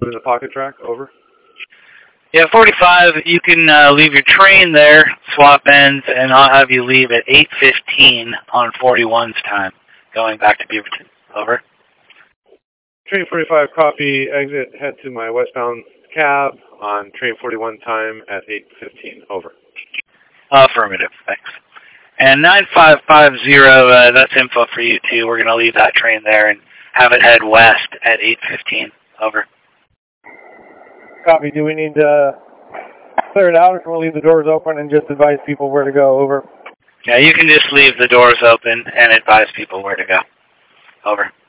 in the pocket track, over. Yeah, 45, you can leave your train there, swap ends, and I'll have you leave at 8:15 on 41's time, going back to Beaverton. Over. Train 45, copy, exit, head to my westbound cab on train 41 time at 8:15. Over. Affirmative, thanks. And 9550, that's info for you too. We're going to leave that train there and have it head west at 8:15. Over. Copy. Do we need to clear it out, or can we leave the doors open and just advise people where to go? Over. Yeah, you can just leave the doors open and advise people where to go. Over.